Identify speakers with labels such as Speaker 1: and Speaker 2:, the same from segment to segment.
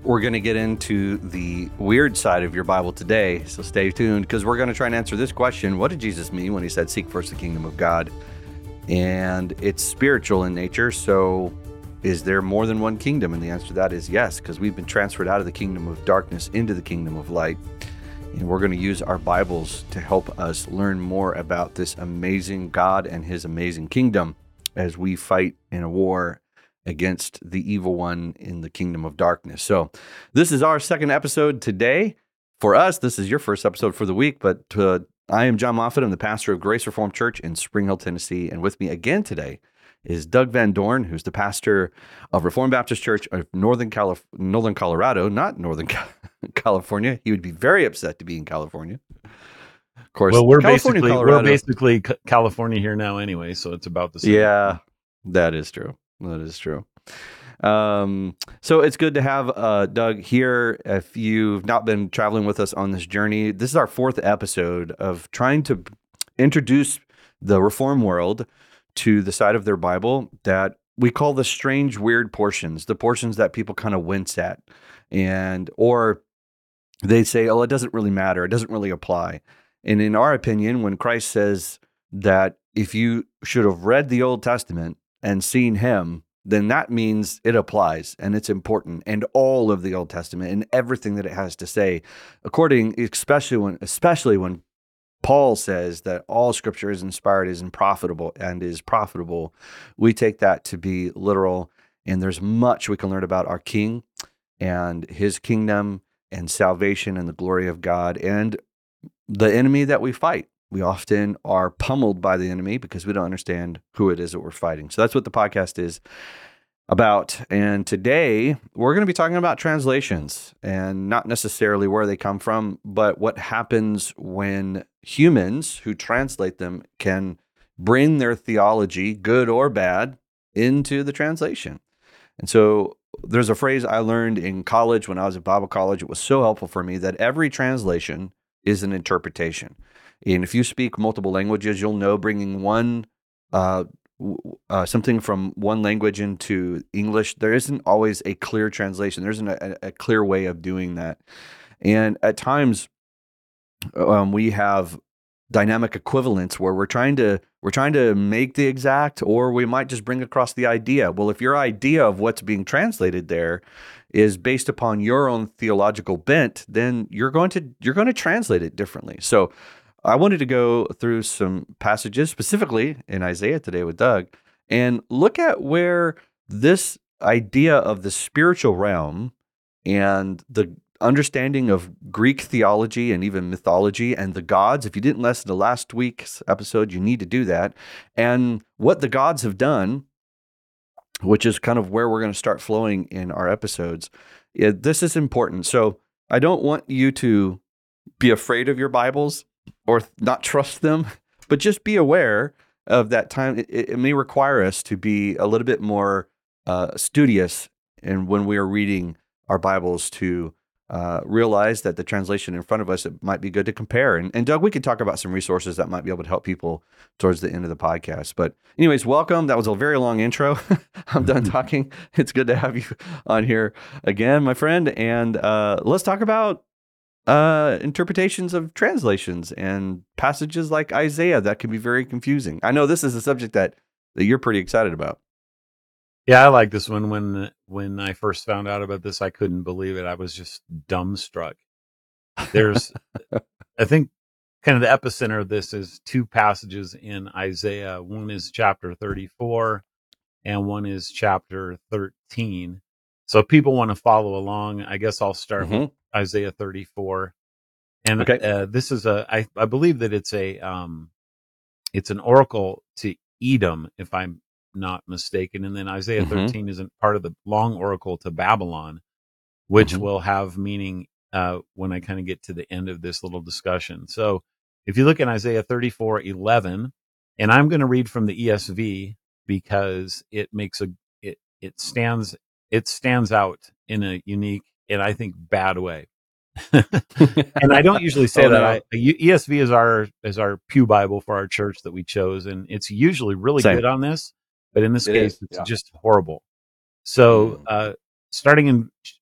Speaker 1: We're going to get into the weird side of your Bible today, so stay tuned because we're going to try and answer this question. What did Jesus mean when he said, seek first the kingdom of God? And it's spiritual in nature, so is there more than one kingdom? And the answer to that is yes, because we've been transferred out of the kingdom of darkness into the kingdom of light. And we're going to use our Bibles to help us learn more about this amazing God and his amazing kingdom as we fight in a war against the evil one in the kingdom of darkness. So this is our second episode today. For us, this is your first episode for the week, but I am John Moffitt. I'm the pastor of Grace Reformed Church in Spring Hill, Tennessee. And with me again today is Doug Van Dorn, who's the pastor of Reformed Baptist Church of Northern Colorado, not Northern California. He would be very upset to be in California. Of course,
Speaker 2: well, we're basically California here now anyway, so it's about the same.
Speaker 1: Yeah, that is true. That is true. So it's good to have Doug here. If you've not been traveling with us on this journey, this is our fourth episode of trying to introduce the Reform world to the side of their Bible that we call the strange, weird portions, the portions that people kind of wince at, or they say, oh, it doesn't really matter. It doesn't really apply. And in our opinion, when Christ says that if you should have read the Old Testament and seen him, then that means it applies and it's important, and all of the Old Testament and everything that it has to say, especially when Paul says that all Scripture is inspired, is profitable, we take that to be literal. And there's much we can learn about our King and his kingdom and salvation and the glory of God and the enemy that we fight. We often are pummeled by the enemy because we don't understand who it is that we're fighting. So that's what the podcast is about. And today we're going to be talking about translations, and not necessarily where they come from, but what happens when humans who translate them can bring their theology, good or bad, into the translation. And so there's a phrase I learned in college when I was at Bible college. It was so helpful for me that every translation is an interpretation. And if you speak multiple languages, you'll know bringing something from one language into English, there isn't always a clear translation. There isn't a clear way of doing that. And at times, we have dynamic equivalents where we're trying to make the exact, or we might just bring across the idea. Well, if your idea of what's being translated there is based upon your own theological bent, then you're going to translate it differently. So I wanted to go through some passages, specifically in Isaiah today with Doug, and look at where this idea of the spiritual realm and the understanding of Greek theology and even mythology and the gods. If you didn't listen to last week's episode, you need to do that. And what the gods have done, which is kind of where we're going to start flowing in our episodes. This is important. So I don't want you to be afraid of your Bibles or not trust them, but just be aware of that time. It may require us to be a little bit more studious, and when we are reading our Bibles, to realize that the translation in front of us, it might be good to compare. And Doug, we could talk about some resources that might be able to help people towards the end of the podcast. But anyways, welcome. That was a very long intro. I'm done talking. It's good to have you on here again, my friend. And let's talk about interpretations of translations and passages like Isaiah that can be very confusing. I know this is a subject that you're pretty excited about.
Speaker 2: Yeah, I like this one. When I first found out about this, I couldn't believe it. I was just dumbstruck. There's, I think, kind of the epicenter of this is two passages in Isaiah. One is chapter 34 and one is chapter 13. So if people want to follow along, I guess I'll start with Isaiah 34. And okay. This is I believe that it's an oracle to Edom, if I'm not mistaken. And then Isaiah 13 isn't part of the long oracle to Babylon, which will have meaning when I kind of get to the end of this little discussion. So if you look at Isaiah 34:11, and I'm going to read from the ESV because it makes it stands out in a unique and I think bad way. And I don't usually say that. No. ESV is our pew Bible for our church that we chose, and it's usually really good on this. But in this case, it's just horrible. So starting in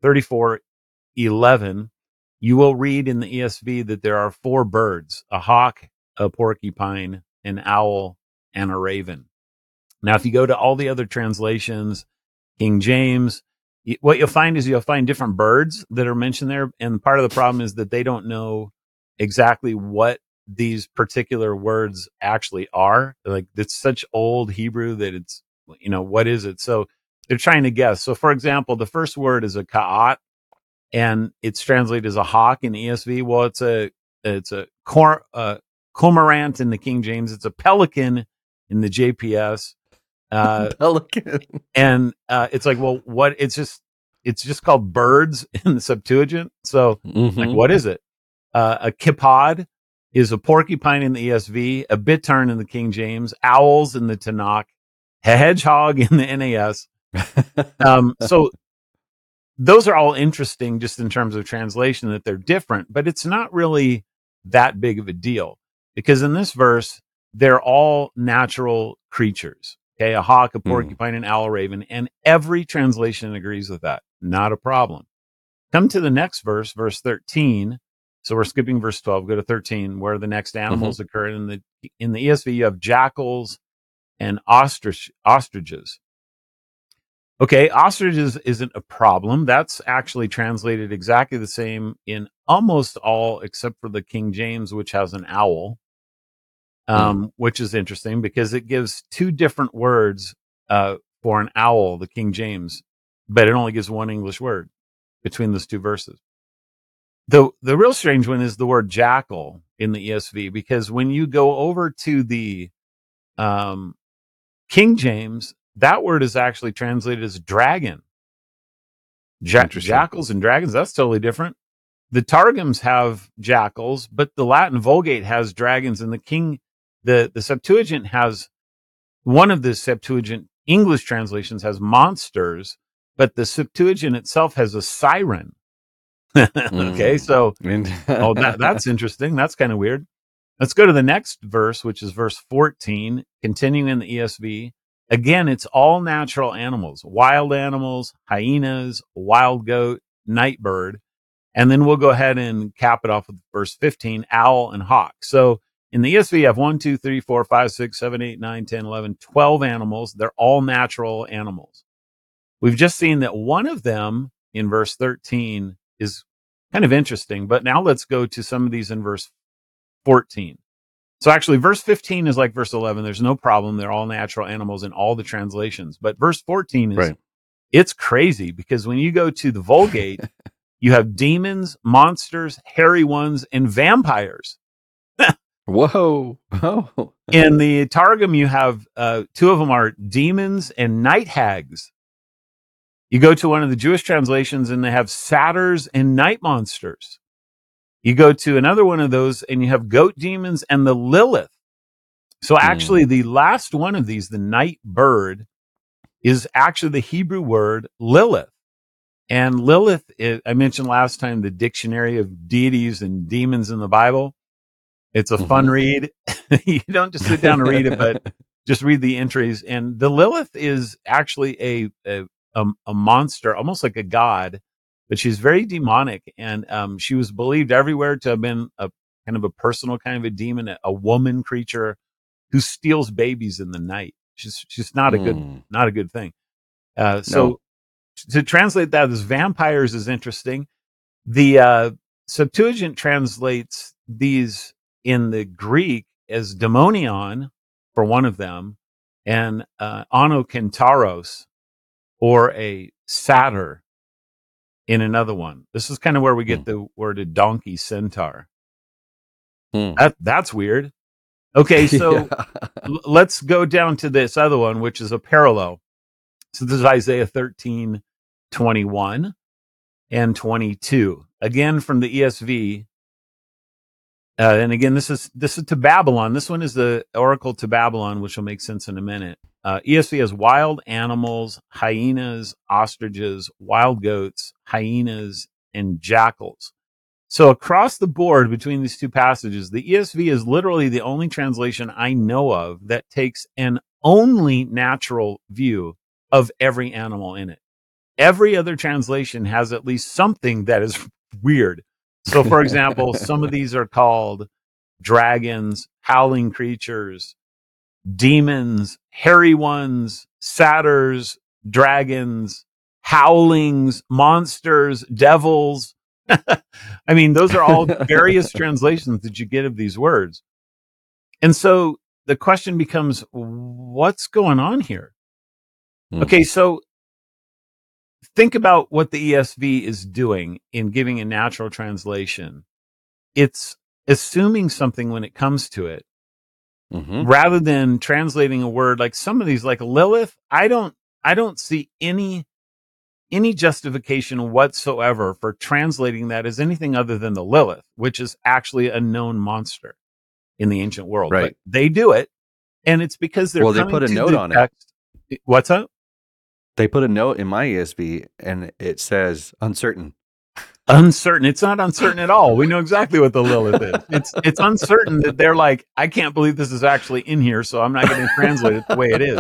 Speaker 2: 34:11, you will read in the ESV that there are 4 birds: a hawk, a porcupine, an owl, and a raven. Now, if you go to all the other translations, King James, what you'll find is you'll find different birds that are mentioned there. And part of the problem is that they don't know exactly what these particular words actually are. Like, it's such old Hebrew that it's, what is it? So they're trying to guess. So, for example, the first word is a ka'at, and it's translated as a hawk in the ESV. Well, it's a cormorant in the King James. It's a pelican in the JPS.
Speaker 1: Pelican.
Speaker 2: And it's like, well, what? It's just called birds in the Septuagint. So, like, what is it? A kipod is a porcupine in the ESV, a bittern in the King James, owls in the Tanakh, a hedgehog in the NAS. So those are all interesting just in terms of translation, that they're different, but it's not really that big of a deal, because in this verse, they're all natural creatures. Okay, a hawk, a porcupine, an owl, a raven, and every translation agrees with that. Not a problem. Come to the next verse, verse 13. So we're skipping verse 12, go to 13, where the next animals occur. In the ESV, you have jackals and ostriches. Okay, ostriches isn't a problem. That's actually translated exactly the same in almost all, except for the King James, which has an owl, which is interesting because it gives 2 different words for an owl, the King James, but it only gives 1 English word between those 2 verses. The real strange one is the word jackal in the ESV, because when you go over to the King James, that word is actually translated as dragon. Jackals and dragons, that's totally different. The Targums have jackals, but the Latin Vulgate has dragons, and the Septuagint has, one of the Septuagint English translations has monsters, but the Septuagint itself has a siren. Okay, so that's interesting. That's kind of weird. Let's go to the next verse, which is verse 14, continuing in the ESV. Again, it's all natural animals, wild animals, hyenas, wild goat, night bird. And then we'll go ahead and cap it off with verse 15, owl and hawk. So in the ESV, you have 1, 2, 3, 4, 5, 6, 7, 8, 9, 10, 11, 12 animals. They're all natural animals. We've just seen that one of them in verse 13 is kind of interesting, but now let's go to some of these in verse 14. So actually, verse 15 is like verse 11. There's no problem. They're all natural animals in all the translations. But verse 14 is, It's crazy, because when you go to the Vulgate, you have demons, monsters, hairy ones, and vampires.
Speaker 1: Whoa. Oh.
Speaker 2: In the Targum, you have 2 of them are demons and night hags. You go to one of the Jewish translations and they have satyrs and night monsters. You go to another one of those and you have goat demons and the Lilith. So actually the last one of these, the night bird, is actually the Hebrew word Lilith. And Lilith, I mentioned last time, the dictionary of deities and demons in the Bible. It's a fun read. You don't just sit down and read it, but just read the entries. And the Lilith is actually a monster, almost like a god, but she's very demonic. And she was believed everywhere to have been a kind of a personal kind of a demon, a woman creature who steals babies in the night. She's not a good thing. So to translate that as vampires is interesting. The Septuagint translates these in the Greek as daemonion for one of them, and onokentaros, or a satyr, in another one. This is kind of where we get the word a donkey centaur. That's weird. Okay, so let's go down to this other one, which is a parallel. So this is Isaiah 13:21 and 22. Again, from the ESV. And again, this is to Babylon. This one is the oracle to Babylon, which will make sense in a minute. ESV has wild animals, hyenas, ostriches, wild goats, hyenas, and jackals. So across the board between these 2 passages, the ESV is literally the only translation I know of that takes an only natural view of every animal in it. every other translation has at least something that is weird. So, for example, some of these are called dragons, howling creatures, demons, hairy ones, satyrs, dragons, howlings, monsters, devils. I mean, those are all various translations that you get of these words. And so the question becomes, what's going on here? Okay, so think about what the ESV is doing in giving a natural translation. It's assuming something when it comes to it, rather than translating a word like some of these, like Lilith. I don't see any justification whatsoever for translating that as anything other than the Lilith, which is actually a known monster in the ancient world.
Speaker 1: Right.
Speaker 2: But they do it, and it's because they
Speaker 1: put a note on
Speaker 2: text. What's up?
Speaker 1: They put a note in my ESV, and it says uncertain.
Speaker 2: Uncertain. It's not uncertain at all. We know exactly what the Lilith is. It's uncertain that they're like, I can't believe this is actually in here, so I'm not going to translate it the way it is.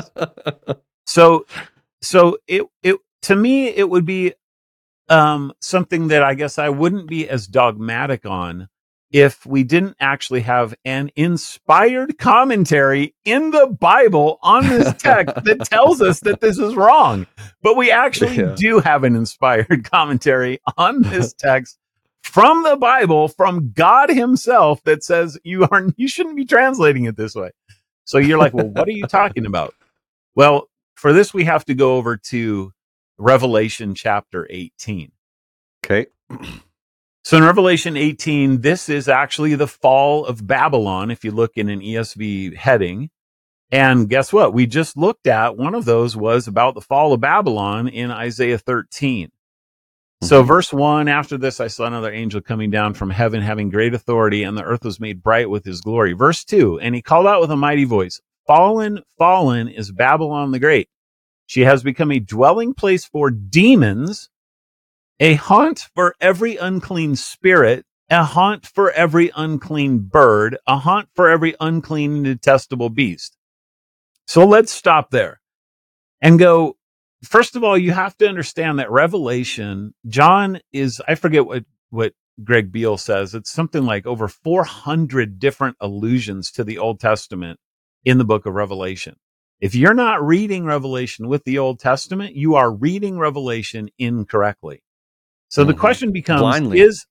Speaker 2: So it to me, it would be something that I guess I wouldn't be as dogmatic on if we didn't actually have an inspired commentary in the Bible on this text that tells us that this is wrong. But we actually do have an inspired commentary on this text from the Bible, from God himself, that says you shouldn't be translating it this way. So you're like, well, what are you talking about? Well, for this, we have to go over to Revelation chapter 18.
Speaker 1: Okay.
Speaker 2: So in Revelation 18, this is actually the fall of Babylon, if you look in an ESV heading. And guess what? We just looked at one of those was about the fall of Babylon in Isaiah 13. So verse 1, after this, I saw another angel coming down from heaven, having great authority, and the earth was made bright with his glory. Verse 2, and he called out with a mighty voice, fallen, fallen is Babylon the Great. She has become a dwelling place for demons, a haunt for every unclean spirit, a haunt for every unclean bird, a haunt for every unclean and detestable beast. So let's stop there and go. First of all, you have to understand that Revelation, John is, I forget what Greg Beale says. It's something like over 400 different allusions to the Old Testament in the book of Revelation. If you're not reading Revelation with the Old Testament, you are reading Revelation incorrectly. So the question becomes,
Speaker 1: blindly.
Speaker 2: Is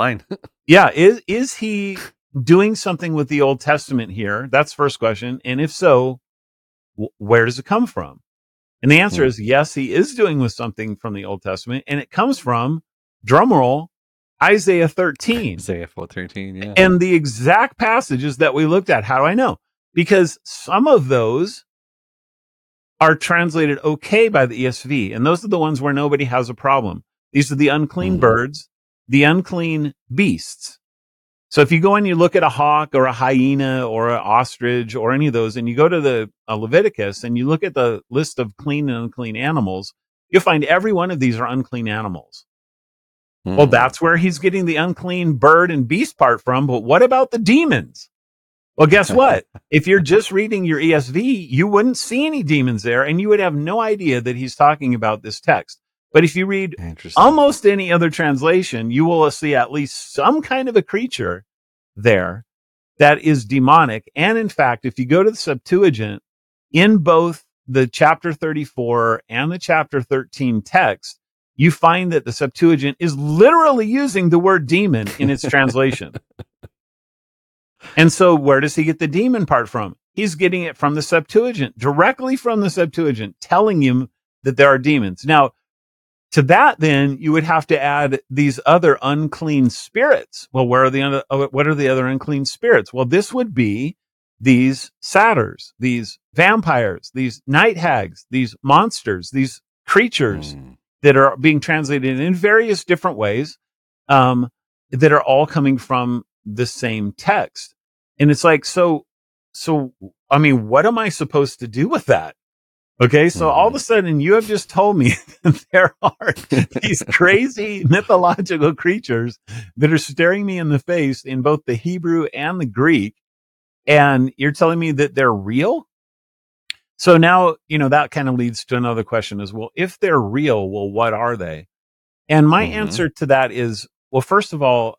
Speaker 2: he doing something with the Old Testament here? That's the first question. And if so, where does it come from? And the answer is yes, he is doing with something from the Old Testament. And it comes from, drumroll, Isaiah 13.
Speaker 1: Isaiah 13, yeah.
Speaker 2: And the exact passages that we looked at. How do I know? Because some of those are translated okay by the ESV. And those are the ones where nobody has a problem. These are the unclean birds, the unclean beasts. So if you go and you look at a hawk or a hyena or an ostrich or any of those, and you go to the Leviticus and you look at the list of clean and unclean animals, you'll find every one of these are unclean animals. Well, that's where he's getting the unclean bird and beast part from. But what about the demons? Well, guess what? If you're just reading your ESV, you wouldn't see any demons there, and you would have no idea that he's talking about this text. But if you read almost any other translation, you will see at least some kind of a creature there that is demonic. And in fact, if you go to the Septuagint, in both the chapter 34 and the chapter 13 text, you find that the Septuagint is literally using the word demon in its translation. And so where does he get the demon part from? He's getting it from the Septuagint, directly from the Septuagint, telling him that there are demons. Now, to that, then, you would have to add these other unclean spirits. Well, what are the other unclean spirits? Well, this would be these satyrs, these vampires, these night hags, these monsters, these creatures that are being translated in various different ways, that are all coming from the same text. And it's like, so, I mean, what am I supposed to do with that? Okay, so all of a sudden you have just told me that there are these crazy mythological creatures that are staring me in the face in both the Hebrew and the Greek, and you're telling me that they're real? So now, that kind of leads to another question is, well, if they're real, well, what are they? And my
Speaker 1: Hmm.
Speaker 2: answer to that is, well, first of all,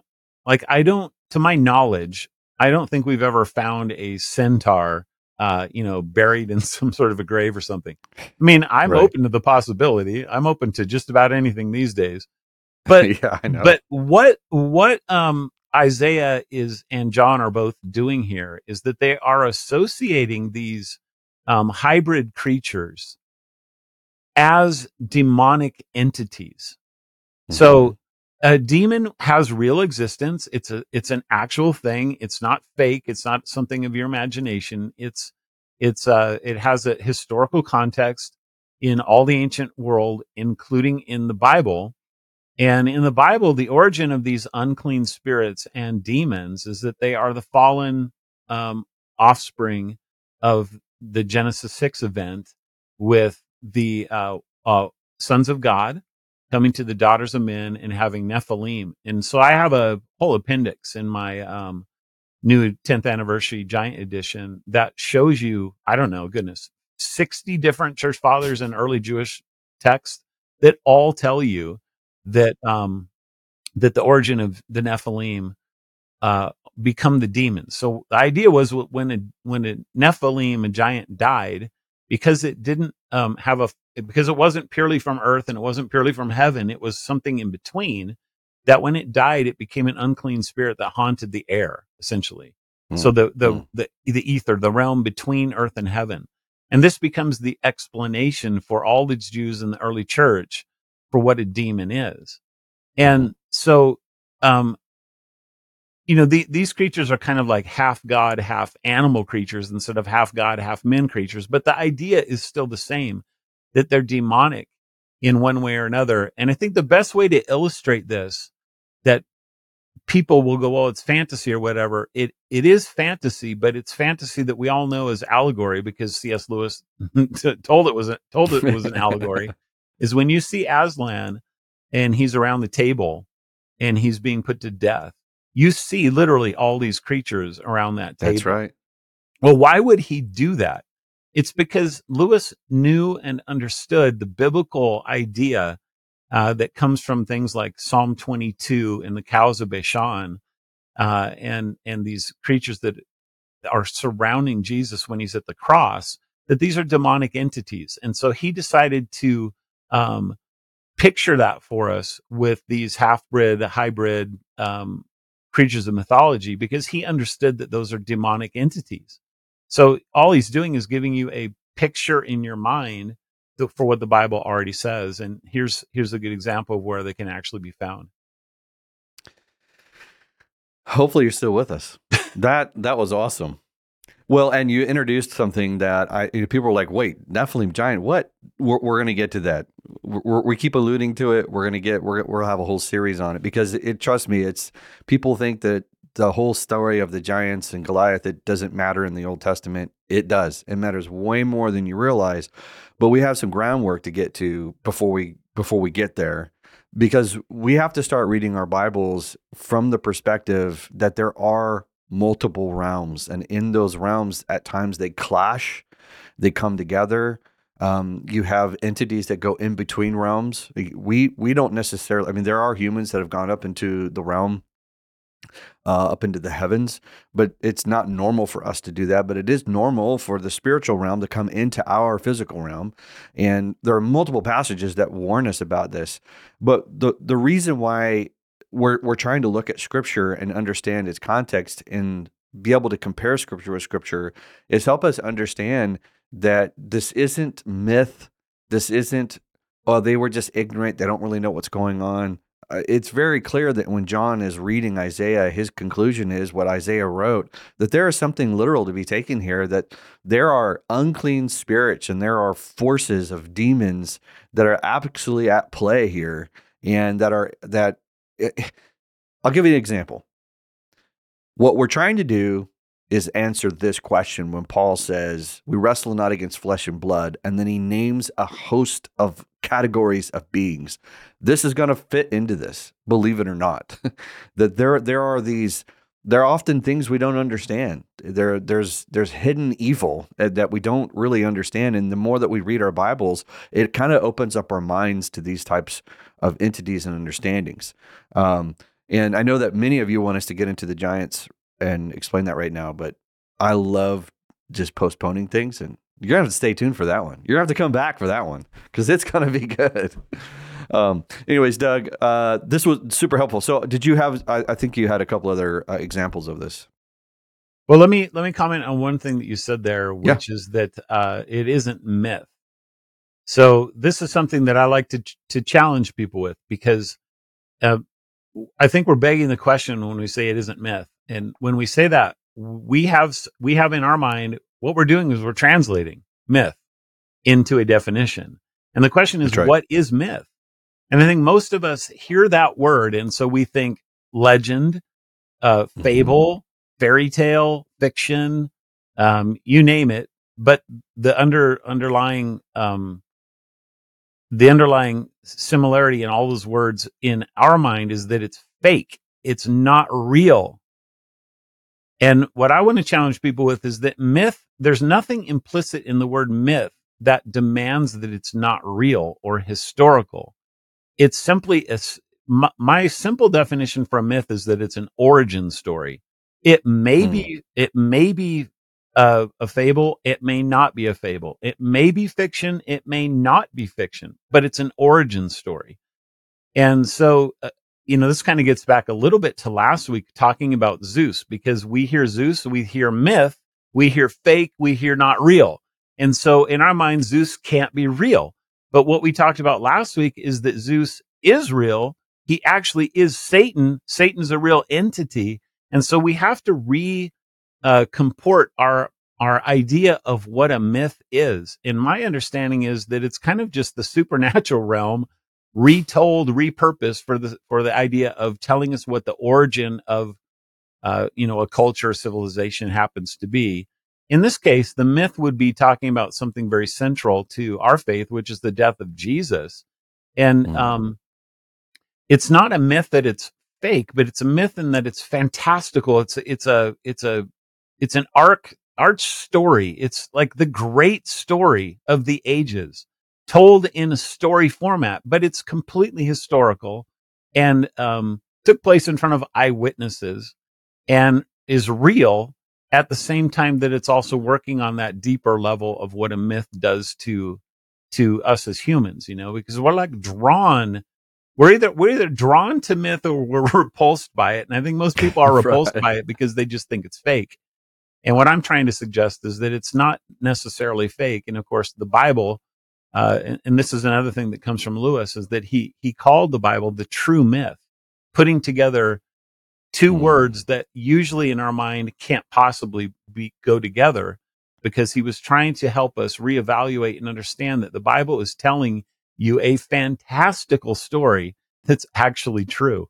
Speaker 2: to my knowledge, I don't think we've ever found a centaur, buried in some sort of a grave or something. I mean, I'm
Speaker 1: Right.
Speaker 2: open to the possibility. I'm open to just about anything these days. But
Speaker 1: Yeah, I know.
Speaker 2: but what Isaiah is and John are both doing here is that they are associating these hybrid creatures as demonic entities.
Speaker 1: Hmm.
Speaker 2: So a demon has real existence. It's an actual thing. It's not fake. It's not something of your imagination. It has a historical context in all the ancient world, including in the Bible. And in the Bible, the origin of these unclean spirits and demons is that they are the fallen um, offspring of the Genesis 6 event with the sons of God coming to the daughters of men and having Nephilim. And so I have a whole appendix in my new 10th anniversary giant edition that shows you, I don't know, goodness, 60 different church fathers and early Jewish texts that all tell you that that the origin of the Nephilim uh, become the demons. So the idea was when a Nephilim, a giant, died, because it didn't because it wasn't purely from earth and it wasn't purely from heaven, it was something in between. That when it died, it became an unclean spirit that haunted the air, essentially. So the ether, the realm between earth and heaven, and this becomes the explanation for all the Jews in the early church for what a demon is.
Speaker 1: Hmm.
Speaker 2: And so, um, these creatures are kind of like half God, half animal creatures instead of half God, half men creatures. But the idea is still the same, that they're demonic in one way or another. And I think the best way to illustrate this, that people will go, well, it's fantasy or whatever. It is fantasy, but it's fantasy that we all know is allegory because C.S. Lewis told it was an allegory. Is when you see Aslan and he's around the table and he's being put to death, you see literally all these creatures around that
Speaker 1: That's
Speaker 2: table.
Speaker 1: right.
Speaker 2: Well, why would he do that? It's because Lewis knew and understood the biblical idea that comes from things like Psalm 22 and the cows of Bashan, and these creatures that are surrounding Jesus when he's at the cross, that these are demonic entities. And so he decided to um, picture that for us with these hybrid creatures of mythology, because he understood that those are demonic entities. So all he's doing is giving you a picture in your mind for what the Bible already says. And here's a good example of where they can actually be found.
Speaker 1: Hopefully you're still with us. That was awesome. Well, and you introduced something that people were like, "Wait, Nephilim giant? What?" We're going to get to that. We keep alluding to it. We'll have a whole series on it because trust me, it's people think that the whole story of the giants and Goliath, it doesn't matter in the Old Testament. It does. It matters way more than you realize. But we have some groundwork to get to before we get there, because we have to start reading our Bibles from the perspective that there are multiple realms, and in those realms at times they clash, they come together. You have entities that go in between realms. We don't necessarily, I mean, there are humans that have gone up into the realm, up into the heavens, but it's not normal for us to do that. But it is normal for the spiritual realm to come into our physical realm, and there are multiple passages that warn us about this. But the reason why we're trying to look at Scripture and understand its context and be able to compare Scripture with Scripture is help us understand that this isn't myth. This isn't, oh, they were just ignorant. They don't really know what's going on. It's very clear that when John is reading Isaiah, his conclusion is what Isaiah wrote, that there is something literal to be taken here, that there are unclean spirits and there are forces of demons that are absolutely at play here, and I'll give you an example. What we're trying to do is answer this question when Paul says, we wrestle not against flesh and blood, and then he names a host of categories of beings. This is going to fit into this, believe it or not, that there are these There are often things we don't understand. There's hidden evil that we don't really understand, and the more that we read our Bibles, it kind of opens up our minds to these types of entities and understandings. Um, and I know that many of you want us to get into the giants and explain that right now, but I love just postponing things, and you're gonna have to stay tuned for that one. You're gonna have to come back for that one because it's gonna be good. Anyways, Doug, this was super helpful. So, did you have? I think you had a couple other examples of this.
Speaker 2: Well, let me comment on one thing that you said there,
Speaker 1: Yeah.
Speaker 2: which is that it isn't myth. So this is something that I like to challenge people with, because uh, I think we're begging the question when we say it isn't myth, and when we say that, we have in our mind, what we're doing is we're translating myth into a definition, and the question is,
Speaker 1: That's right.
Speaker 2: what is myth? And I think most of us hear that word, and so we think legend, fable, fairy tale, fiction, you name it. But the underlying similarity in all those words in our mind is that it's fake. It's not real. And what I want to challenge people with is that myth, there's nothing implicit in the word myth that demands that it's not real or historical. It's simply my simple definition for a myth is that it's an origin story. It may be a fable. It may not be a fable. It may be fiction. It may not be fiction, but it's an origin story. And so, this kind of gets back a little bit to last week talking about Zeus, because we hear Zeus, we hear myth, we hear fake, we hear not real. And so in our mind, Zeus can't be real. But what we talked about last week is that Zeus is real. He actually is Satan. Satan's a real entity. And so we have to comport our idea of what a myth is. And my understanding is that it's kind of just the supernatural realm retold, repurposed for the idea of telling us what the origin of a culture or civilization happens to be. In this case, the myth would be talking about something very central to our faith, which is the death of Jesus. And it's not a myth that it's fake, but it's a myth in that it's fantastical. It's an arch story. It's like the great story of the ages, told in a story format, but it's completely historical and took place in front of eyewitnesses and is real at the same time that it's also working on that deeper level of what a myth does to us as humans, because we're like we're either drawn to myth or we're repulsed by it. And I think most people are repulsed by it because they just think it's fake. And what I'm trying to suggest is that it's not necessarily fake. And of course, the Bible, and this is another thing that comes from Lewis, is that he called the Bible the true myth, putting together two words that usually in our mind can't possibly go together, because he was trying to help us reevaluate and understand that the Bible is telling you a fantastical story that's actually true.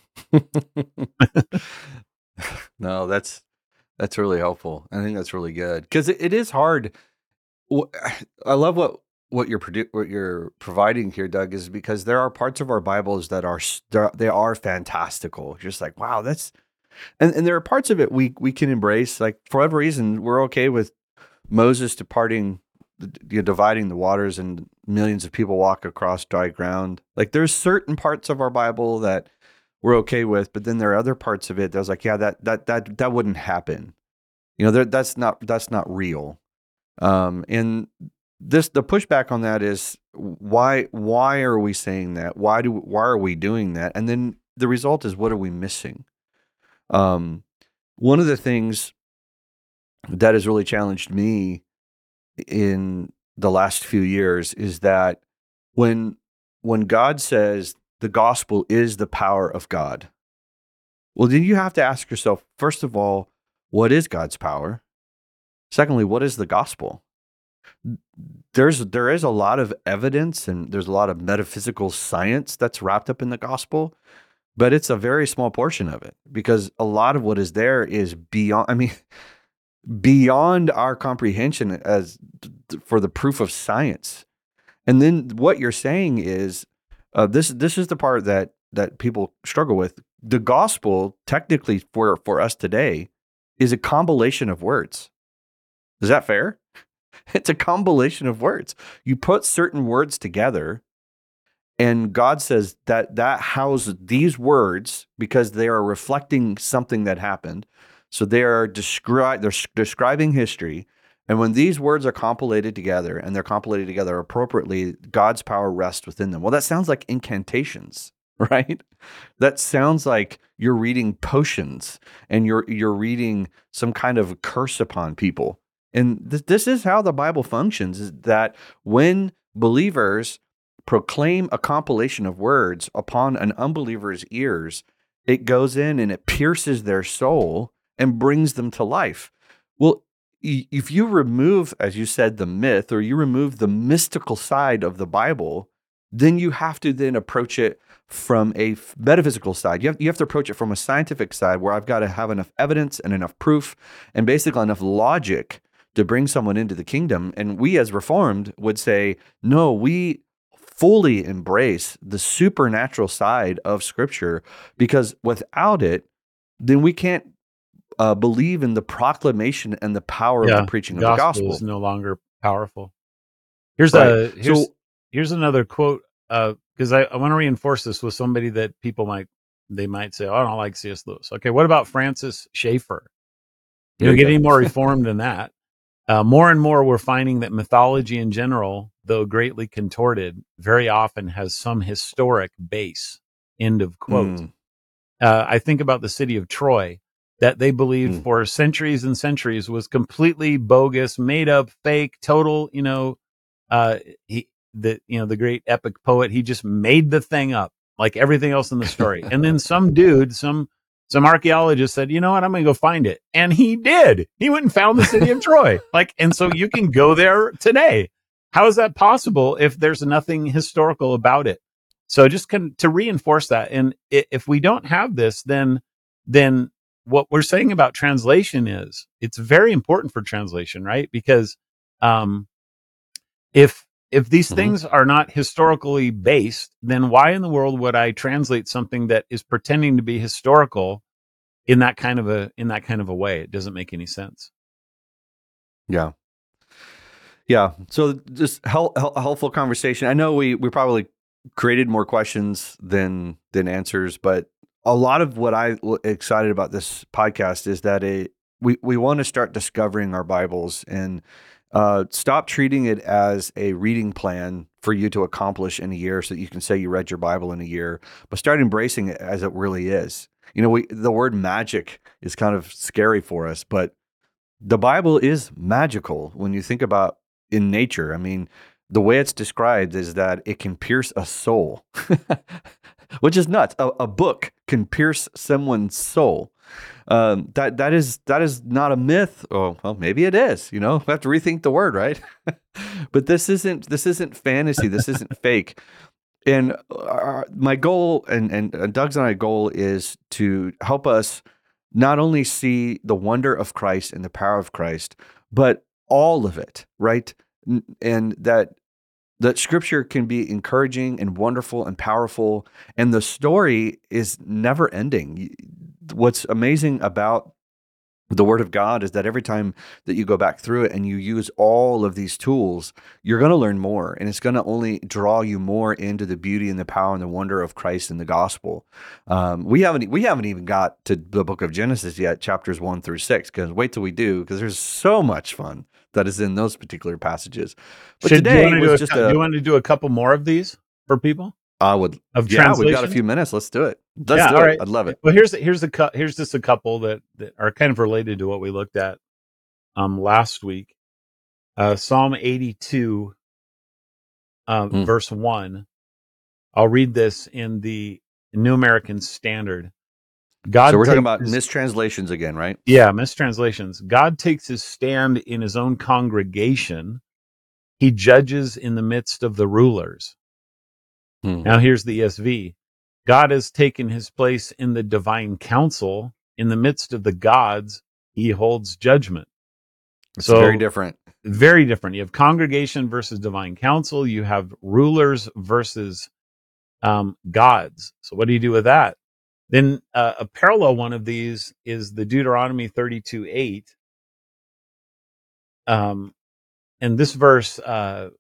Speaker 1: No, that's really helpful. I think that's really good because it is hard. I love what you're providing here, Doug, is because there are parts of our Bibles that are fantastical. Just like, wow, and there are parts of it we can embrace. Like, for whatever reason, we're okay with Moses dividing the waters and millions of people walk across dry ground. Like, there's certain parts of our Bible that we're okay with, but then there are other parts of it that was like, yeah, that wouldn't happen. That's not real. And the pushback on that is why are we saying that? Why are we doing that? And then the result is, what are we missing? One of the things that has really challenged me in the last few years is that when God says the gospel is the power of God, well, then you have to ask yourself, first of all, what is God's power? Secondly, what is the gospel? There is a lot of evidence and there's a lot of metaphysical science that's wrapped up in the gospel, but it's a very small portion of it, because a lot of what is there is beyond our comprehension as for the proof of science. And then what you're saying is, this is the part that people struggle with. the gospel, technically for us today, is a compilation of words. Is that fair? It's a compilation of words. You put certain words together, and God says that houses these words because they are reflecting something that happened. So they are they're describing history. And when these words are compilated together, and they're compilated together appropriately, God's power rests within them. Well, that sounds like incantations, right? That sounds like you're reading potions, and you're reading some kind of curse upon people. And this is how the Bible functions, is that when believers proclaim a compilation of words upon an unbeliever's ears, it goes in and it pierces their soul and brings them to life. Well, if you remove, as you said, the myth, or you remove the mystical side of the Bible, then you have to then approach it from a metaphysical side. You have to approach it from a scientific side, where I've got to have enough evidence and enough proof and basically enough logic to bring someone into the kingdom. And we as Reformed would say, no, we fully embrace the supernatural side of Scripture, because without it, then we can't believe in the proclamation and the power of the preaching of the gospel.
Speaker 2: Is no longer powerful. Here's another quote, because I want to reinforce this with somebody that people might say, oh, I don't like C.S. Lewis. Okay, what about Francis Schaeffer? You don't get any more reformed than that. More and more, we're finding that mythology in general, though greatly contorted, very often has some historic base. End of quote. I think about the city of Troy, that they believed for centuries and centuries was completely bogus, made up, fake, total. The great epic poet, he just made the thing up, like everything else in the story. And then some dude, some archaeologist said, you know what, I'm going to go find it. And he did. He went and found the city of Troy. And so you can go there today. How is that possible if there's nothing historical about it? So just to reinforce that. And if we don't have this, then what we're saying about translation is it's very important for translation, right? Because if these things are not historically based, then why in the world would I translate something that is pretending to be historical in that kind of a way? It doesn't make any sense.
Speaker 1: Yeah. Yeah. So just helpful conversation. I know we probably created more questions than answers, but a lot of what I'm excited about this podcast is that we want to start discovering our Bibles and stop treating it as a reading plan for you to accomplish in a year so that you can say you read your Bible in a year, but start embracing it as it really is. The word magic is kind of scary for us, but the Bible is magical when you think about in nature. I mean, the way it's described is that it can pierce a soul, which is nuts. A book can pierce someone's soul. That is not a myth. Oh, well, maybe it is. We have to rethink the word, right? But this isn't fantasy. This isn't fake. And my goal and Doug's and my goal is to help us not only see the wonder of Christ and the power of Christ, but all of it, right? And that Scripture can be encouraging and wonderful and powerful, and the story is never ending. What's amazing about the Word of God is that every time that you go back through it and you use all of these tools, you're going to learn more, and it's going to only draw you more into the beauty and the power and the wonder of Christ and the gospel. We haven't even got to the book of Genesis yet, chapters 1 through 6, because wait till we do, because there's so much fun that is in those particular passages. But today was just
Speaker 2: do you want to do a couple more of these for people?
Speaker 1: I would. Yeah, we've got a few minutes. Let's do it. Let's do it. Right. I'd love it.
Speaker 2: Well, here's just a couple that are kind of related to what we looked at last week. Psalm 82, verse 1. I'll read this in the New American Standard.
Speaker 1: So we're talking about mistranslations again, right?
Speaker 2: Yeah, mistranslations. God takes his stand in his own congregation. He judges in the midst of the rulers. Now here's the ESV. God has taken his place in the divine council. In the midst of the gods, he holds judgment.
Speaker 1: It's very different.
Speaker 2: Very different. You have congregation versus divine council. You have rulers versus gods. So what do you do with that? Then a parallel one of these is the Deuteronomy 32:8. And this verse, if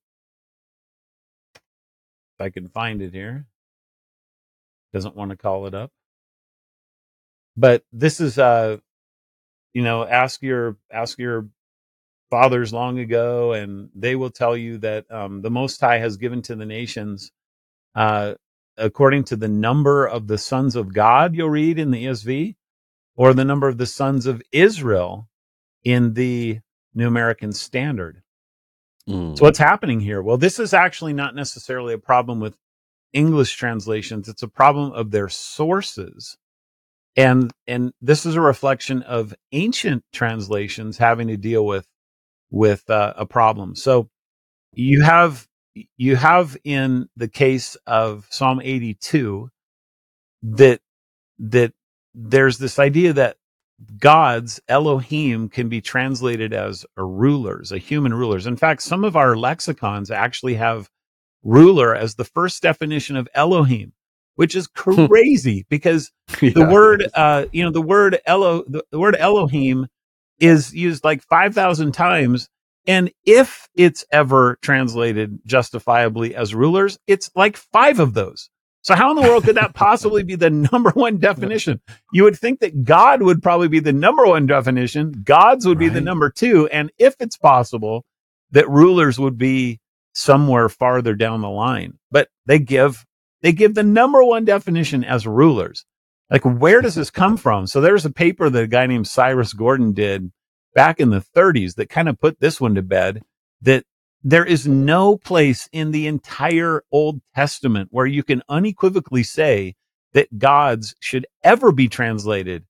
Speaker 2: I can find it here, doesn't want to call it up. But this is, ask your fathers long ago, and they will tell you that the Most High has given to the nations, according to the number of the sons of God, you'll read in the ESV, or the number of the sons of Israel in the New American Standard. So what's happening here? Well, this is actually not necessarily a problem with English translations. It's a problem of their sources. And this is a reflection of ancient translations having to deal with a problem. So you have in the case of Psalm 82 that there's this idea that gods, Elohim, can be translated as rulers, human rulers. In fact, some of our lexicons actually have ruler as the first definition of Elohim, which is crazy because the word, the word Elohim is used like 5,000 times. And if it's ever translated justifiably as rulers, it's like 5 of those. So how in the world could that possibly be the number one definition? You would think that God would probably be the number one definition. Gods would be the number 2. And if it's possible that rulers would be somewhere farther down the line, but they give the number one definition as rulers. Like, where does this come from? So there's a paper that a guy named Cyrus Gordon did back in the 30s that kind of put this one to bed, that there is no place in the entire Old Testament where you can unequivocally say that gods should ever be translated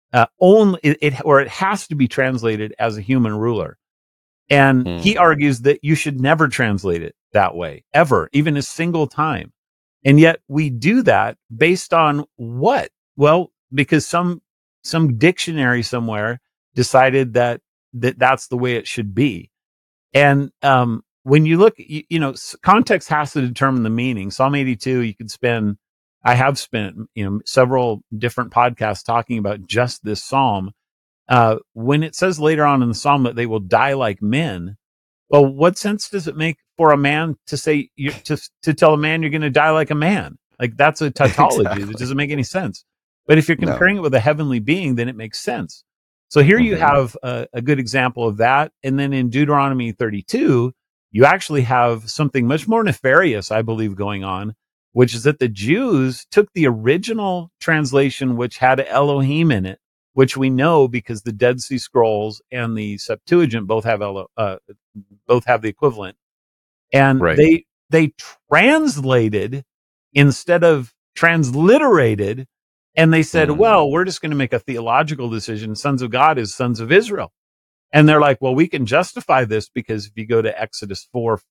Speaker 2: it has to be translated as a human ruler. And he argues that you should never translate it that way, ever, even a single time. And yet we do that based on what? Well, because some dictionary somewhere decided that that's the way it should be. And when you look, context has to determine the meaning. Psalm 82, I have spent several different podcasts talking about just this psalm. When it says later on in the psalm that they will die like men, well, what sense does it make for a man to say to tell a man you're going to die like a man? Like, that's a tautology. Exactly. That doesn't make any sense. But if you're comparing it with a heavenly being, then it makes sense. So here you have a good example of that. And then in Deuteronomy 32, you actually have something much more nefarious, I believe, going on, which is that the Jews took the original translation, which had Elohim in it, which we know because the Dead Sea Scrolls and the Septuagint both have the equivalent. And they translated instead of transliterated. And they said, well, we're just going to make a theological decision. Sons of God is sons of Israel. And they're like, well, we can justify this because if you go to Exodus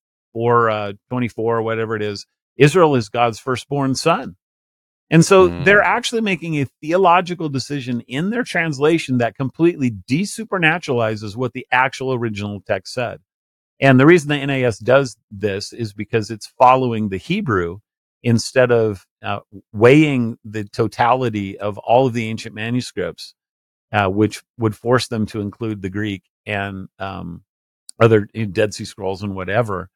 Speaker 2: 4:24, whatever it is, Israel is God's firstborn son. And so they're actually making a theological decision in their translation that completely desupernaturalizes what the actual original text said. And the reason the NAS does this is because it's following the Hebrew instead of weighing the totality of all of the ancient manuscripts, which would force them to include the Greek and other Dead Sea Scrolls and whatever.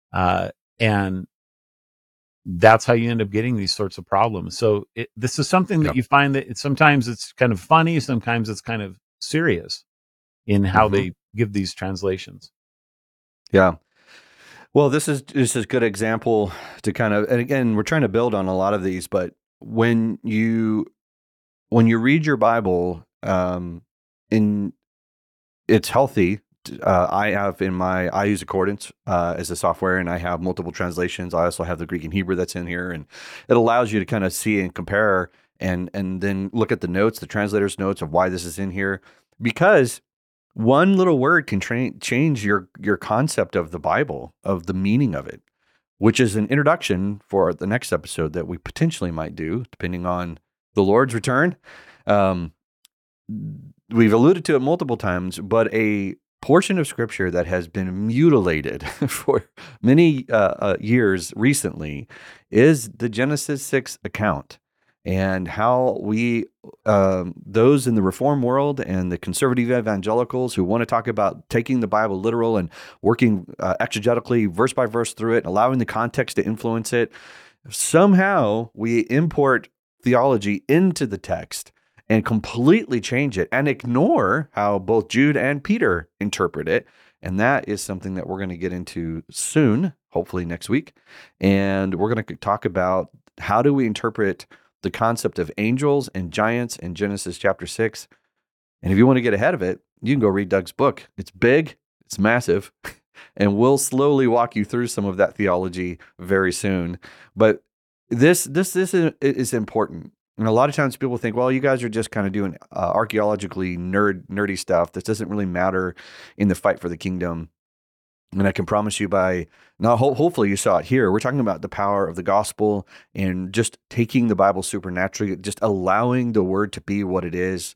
Speaker 2: And that's how you end up getting these sorts of problems. So this is something that you find that sometimes it's kind of funny, sometimes it's kind of serious in how they give these translations.
Speaker 1: Yeah. Well, this is a good example to kind of, and again, we're trying to build on a lot of these, but when you read your Bible, it's healthy. I use Accordance as a software, and I have multiple translations. I also have the Greek and Hebrew that's in here, and it allows you to kind of see and compare, and then look at the notes, the translator's notes of why this is in here, because one little word can change your concept of the Bible, of the meaning of it, which is an introduction for the next episode that we potentially might do, depending on the Lord's return. We've alluded to it multiple times, but a portion of Scripture that has been mutilated for many years recently is the Genesis 6 account. and how we, those in the Reform world and the conservative evangelicals who want to talk about taking the Bible literal and working exegetically, verse by verse through it, allowing the context to influence it, somehow we import theology into the text and completely change it and ignore how both Jude and Peter interpret it. And that is something that we're going to get into soon, hopefully next week. And we're going to talk about how do we interpret the concept of angels and giants in Genesis chapter 6. And if you want to get ahead of it, you can go read Doug's book. It's big, it's massive, and we'll slowly walk you through some of that theology very soon. But this is important. And a lot of times people think, well, you guys are just kind of doing archaeologically nerdy stuff. This doesn't really matter in the fight for the kingdom. And I can promise you hopefully you saw it here. We're talking about the power of the gospel and just taking the Bible supernaturally, just allowing the word to be what it is.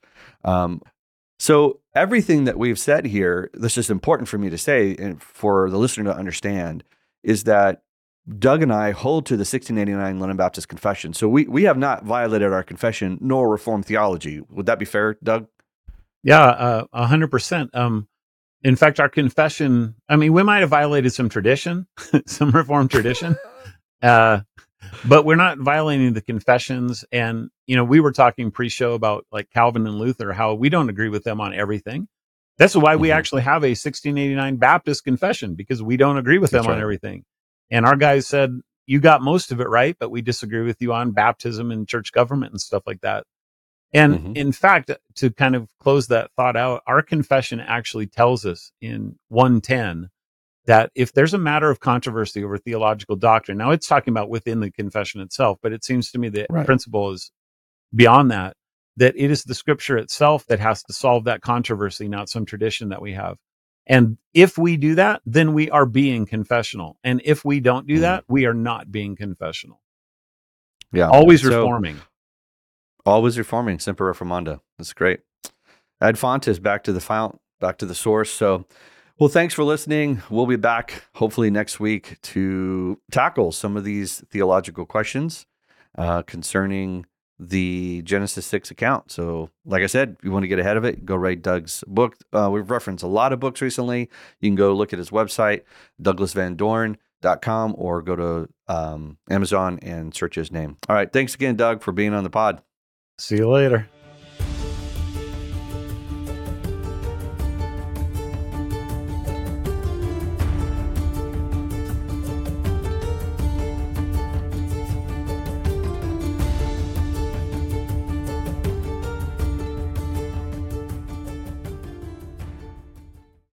Speaker 1: So everything that we've said here, this is important for me to say and for the listener to understand, is that Doug and I hold to the 1689 London Baptist Confession. So we have not violated our confession nor Reformed theology. Would that be fair, Doug?
Speaker 2: Yeah, 100%. In fact, our confession, I mean, we might have violated some tradition, some Reformed tradition, but we're not violating the confessions. And, we were talking pre-show about like Calvin and Luther, how we don't agree with them on everything. That's why we actually have a 1689 Baptist confession, because we don't agree with them on everything. And our guys said, you got most of it right, but we disagree with you on baptism and church government and stuff like that. And in fact, to kind of close that thought out, our confession actually tells us in 110 that if there's a matter of controversy over theological doctrine, now it's talking about within the confession itself, but it seems to me the principle is beyond that it is the scripture itself that has to solve that controversy, not some tradition that we have. And if we do that, then we are being confessional. And if we don't do that, we are not being confessional.
Speaker 1: Yeah.
Speaker 2: Always reforming.
Speaker 1: Always reforming, Semper Reformanda. That's great. Ad fontes, back to the fount, back to the source. So, well, thanks for listening. We'll be back hopefully next week to tackle some of these theological questions concerning the Genesis 6 account. So, like I said, if you want to get ahead of it, go read Doug's book. We've referenced a lot of books recently. You can go look at his website, DouglasVanDorn.com, or go to Amazon and search his name. All right. Thanks again, Doug, for being on the pod.
Speaker 2: See you later.